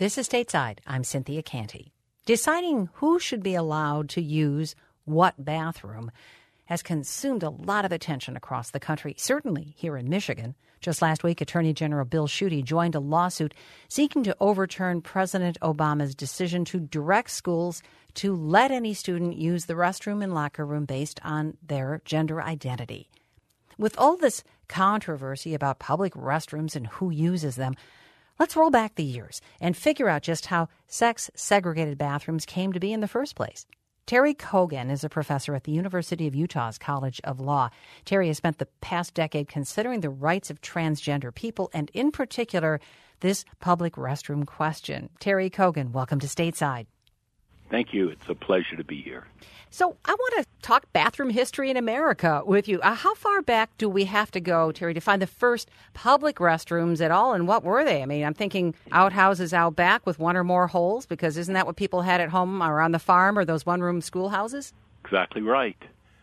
This is Stateside. I'm Cynthia Canty. Deciding who should be allowed to use what bathroom has consumed a lot of attention across the country, certainly here in Michigan. Just last week, Attorney General Bill Schuette joined a lawsuit seeking to overturn President Obama's decision to direct schools to let any student use the restroom and locker room based on their gender identity. With all this controversy about public restrooms and who uses them, let's roll back the years and figure out just how sex-segregated bathrooms came to be in the first place. Terry Kogan is a professor at the University of Utah's College of Law. Terry has spent the past decade considering the rights of transgender people and, in particular, this public restroom question. Terry Kogan, welcome to Stateside. Thank you. It's a pleasure to be here. So I want to talk bathroom history in America with you. How far back do we have to go, Terry, to find the first public restrooms at all, and what were they? I mean, I'm thinking outhouses out back with one or more holes, because isn't that what people had at home or on the farm, or those one-room schoolhouses? Exactly right.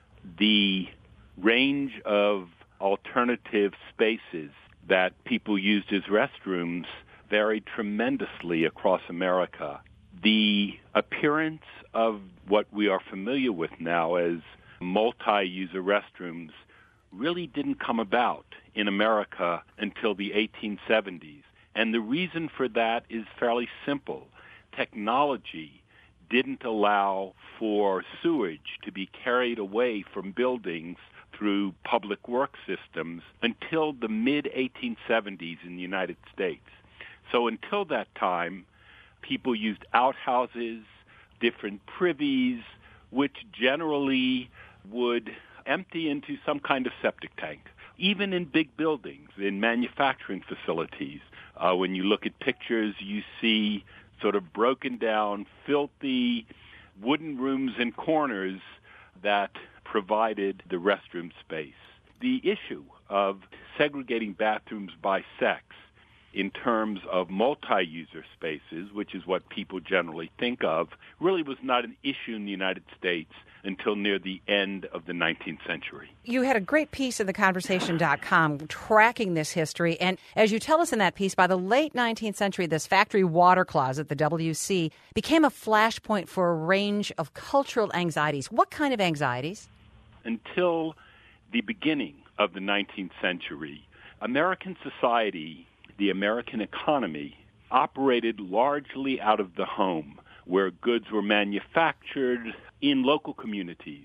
The range of alternative spaces that people used as restrooms varied tremendously across America. The appearance of what we are familiar with now as multi-user restrooms really didn't come about in America until the 1870s. And the reason for that is fairly simple. Technology didn't allow for sewage to be carried away from buildings through public works systems until the mid-1870s in the United States. So until that time, people used outhouses, different privies, which generally would empty into some kind of septic tank. Even in big buildings, in manufacturing facilities, when you look at pictures, you see sort of broken down, filthy wooden rooms and corners that provided the restroom space. The issue of segregating bathrooms by sex in terms of multi-user spaces, which is what people generally think of, really was not an issue in the United States until near the end of the 19th century. You had a great piece in theconversation.com tracking this history, and as you tell us in that piece, by the late 19th century, this factory water closet, the WC, became a flashpoint for a range of cultural anxieties. What kind of anxieties? Until the beginning of the 19th century, American society, the American economy, operated largely out of the home, where goods were manufactured in local communities.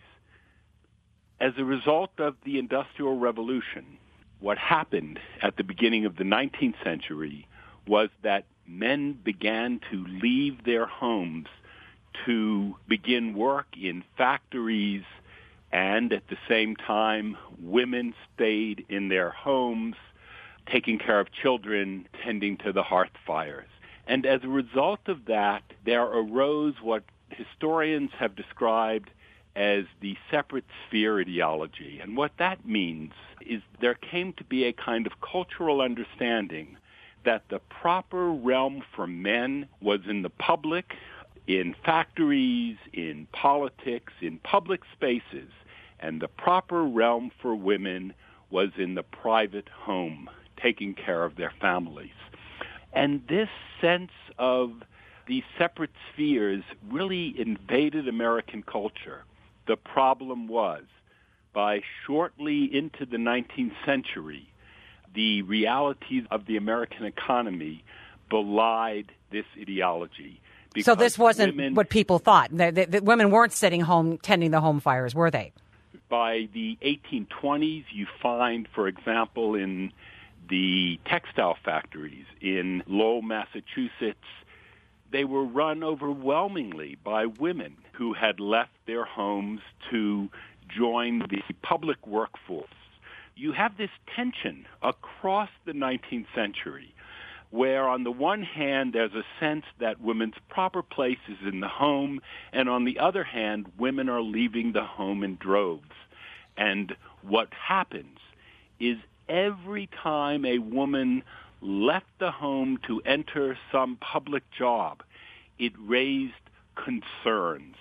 As a result of the Industrial Revolution, what happened at the beginning of the 19th century was that men began to leave their homes to begin work in factories, and at the same time, women stayed in their homes, taking care of children, tending to the hearth fires. And as a result of that, there arose what historians have described as the separate sphere ideology. And what that means is there came to be a kind of cultural understanding that the proper realm for men was in the public, in factories, in politics, in public spaces, and the proper realm for women was in the private home, taking care of their families. And this sense of these separate spheres really invaded American culture. The problem was, by shortly into the 19th century, the realities of the American economy belied this ideology. So this wasn't what people thought. The women weren't sitting home tending the home fires, were they? By the 1820s, you find, for example, in the textile factories in Lowell, Massachusetts, they were run overwhelmingly by women who had left their homes to join the public workforce. You have this tension across the 19th century where on the one hand there's a sense that women's proper place is in the home, and on the other hand women are leaving the home in droves. And what happens is every time a woman left the home to enter some public job, it raised concerns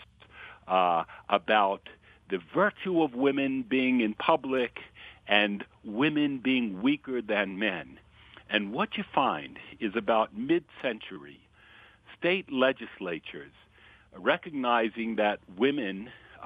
about the virtue of women being in public and women being weaker than men. And what you find is about mid-century, state legislatures, recognizing that women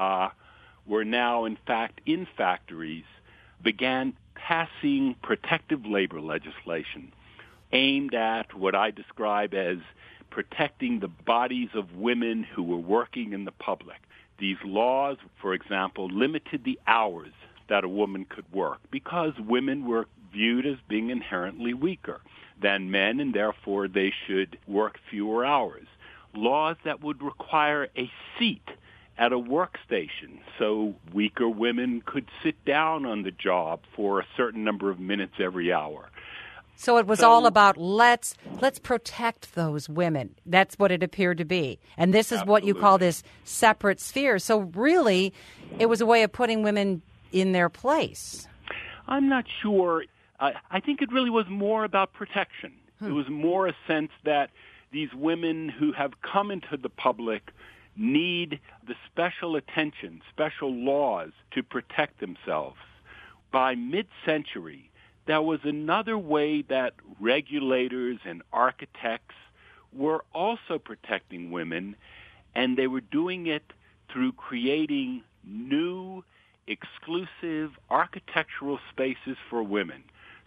were now, in fact, in factories, began passing protective labor legislation aimed at what I describe as protecting the bodies of women who were working in the public. These laws, for example, limited the hours that a woman could work because women were viewed as being inherently weaker than men, and therefore they should work fewer hours. Laws that would require a seat at a workstation so weaker women could sit down on the job for a certain number of minutes every hour. So it was all about let's protect those women. That's what it appeared to be. And this is what you call this separate sphere. So really, it was a way of putting women in their place. I'm not sure. I think it really was more about protection. It was more a sense that these women who have come into the public need the special attention, special laws to protect themselves. By mid-century, there was another way that regulators and architects were also protecting women, and they were doing it through creating new, exclusive architectural spaces for women.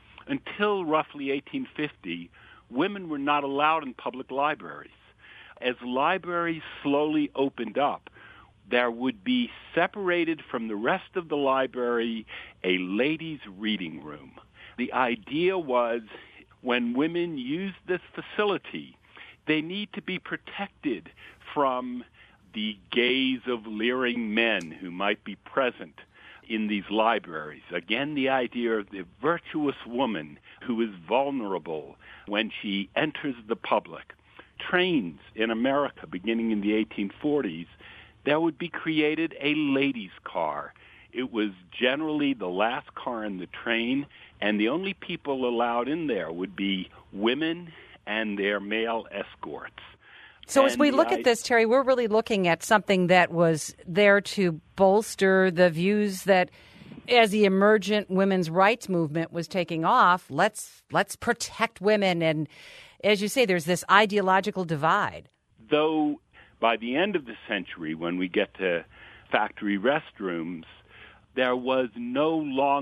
Until roughly 1850, women were not allowed in public libraries. As libraries slowly opened up, there would be separated from the rest of the library a ladies' reading room. The idea was when women use this facility, they need to be protected from the gaze of leering men who might be present in these libraries. Again, the idea of the virtuous woman who is vulnerable when she enters the public. Trains in America, beginning in the 1840s, there would be created a ladies' car. It was generally the last car in the train, and the only people allowed in there would be women and their male escorts. So as we look at this, Terry, we're really looking at something that was there to bolster the views that as the emergent women's rights movement was taking off, let's protect women. And as you say, there's this ideological divide. Though by the end of the century, when we get to factory restrooms, there was no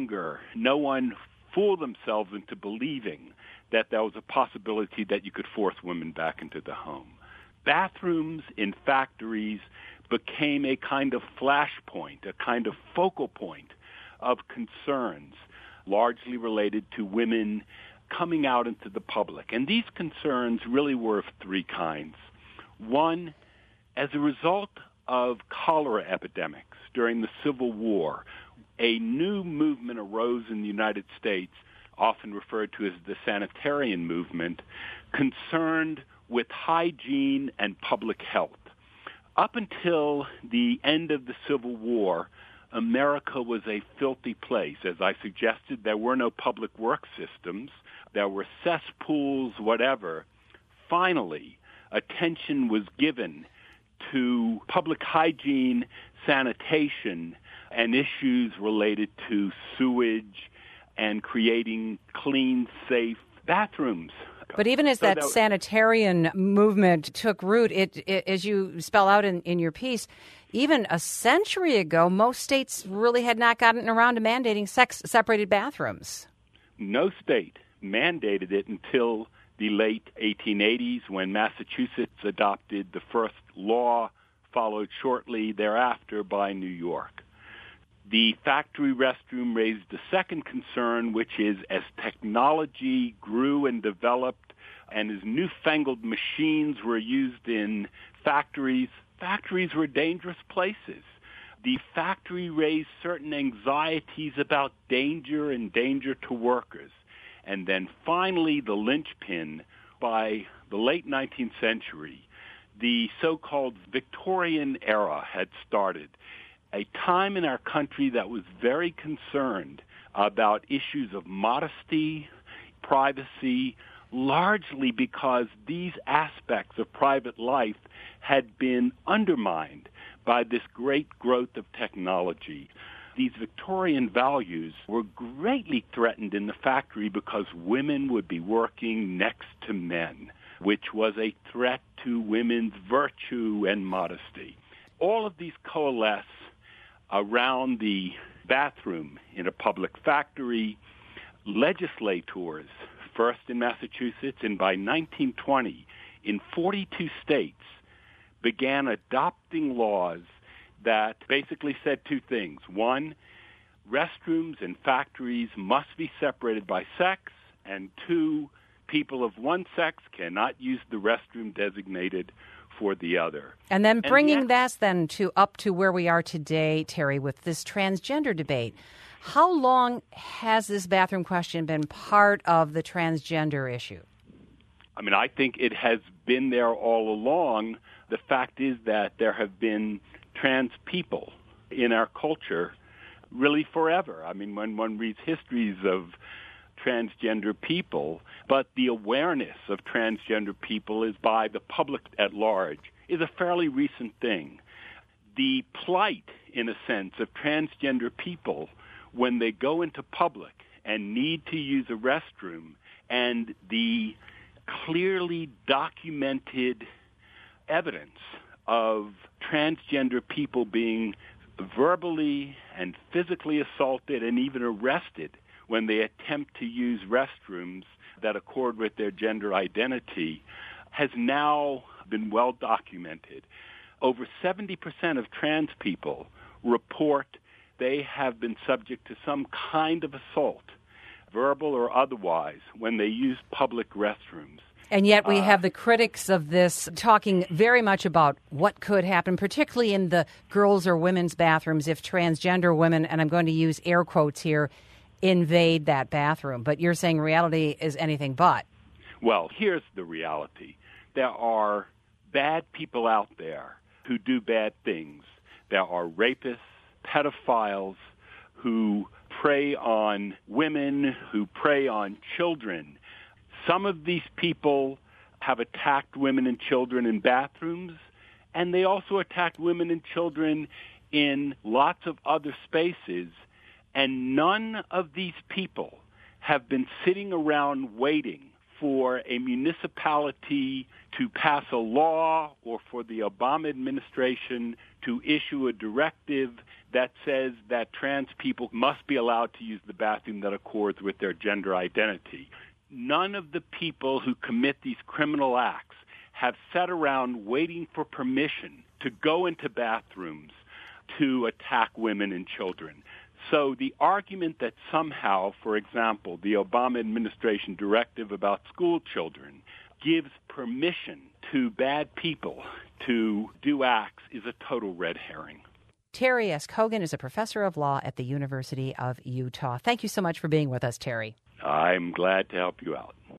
one fooled themselves into believing that there was a possibility that you could force women back into the home. Bathrooms in factories became a kind of flashpoint, a kind of focal point of concerns, largely related to women coming out into the public. And these concerns really were of three kinds. One, as a result of cholera epidemics during the Civil War, a new movement arose in the United States, often referred to as the sanitarian movement, concerned with hygiene and public health. Up until the end of the Civil War, America was a filthy place. As I suggested, there were no public work systems. There were cesspools, whatever. Finally, attention was given to public hygiene, sanitation, and issues related to sewage and creating clean, safe bathrooms. But even as that sanitarian movement took root, it as you spell out in your piece, even a century ago, most states really had not gotten around to mandating sex-separated bathrooms. No state mandated it until the late 1880s when Massachusetts adopted the first law, followed shortly thereafter by New York. The factory restroom raised the second concern, which is as technology grew and developed and as newfangled machines were used in factories were dangerous places. The factory raised certain anxieties about danger and danger to workers. And then finally, the linchpin, by the late 19th century, the so-called Victorian era had started. A time in our country that was very concerned about issues of modesty, privacy, largely because these aspects of private life had been undermined by this great growth of technology. These Victorian values were greatly threatened in the factory because women would be working next to men. which was a threat to women's virtue and modesty. All of these coalesce around the bathroom in a public factory. Legislators, first in Massachusetts and by 1920 in 42 states, began adopting laws that basically said two things. One, restrooms and factories must be separated by sex, and two, people of one sex cannot use the restroom designated for the other. And then bringing that then up to where we are today, Terry, with this transgender debate. How long has this bathroom question been part of the transgender issue? I mean, I think it has been there all along. The fact is that there have been trans people in our culture really forever. I mean, when one reads histories of transgender people, but the awareness of transgender people is by the public at large is a fairly recent thing. The plight, in a sense, of transgender people when they go into public and need to use a restroom, and the clearly documented evidence of transgender people being verbally and physically assaulted and even arrested when they attempt to use restrooms that accord with their gender identity, has now been well documented. Over 70% of trans people report they have been subject to some kind of assault, verbal or otherwise, when they use public restrooms. And yet we have the critics of this talking very much about what could happen, particularly in the girls' or women's bathrooms if transgender women, and I'm going to use air quotes here, invade that bathroom. But you're saying reality is anything but. Well, here's the reality. There are bad people out there who do bad things. There are rapists, pedophiles who prey on women, who prey on children. Some of these people have attacked women and children in bathrooms, and they also attacked women and children in lots of other spaces, and none of these people have been sitting around waiting for a municipality to pass a law or for the Obama administration to issue a directive that says that trans people must be allowed to use the bathroom that accords with their gender identity. None of the people who commit these criminal acts have sat around waiting for permission to go into bathrooms to attack women and children. So the argument that somehow, for example, the Obama administration directive about school children gives permission to bad people to do acts is a total red herring. Terry S. Kogan is a professor of law at the University of Utah. Thank you so much for being with us, Terry. I'm glad to help you out.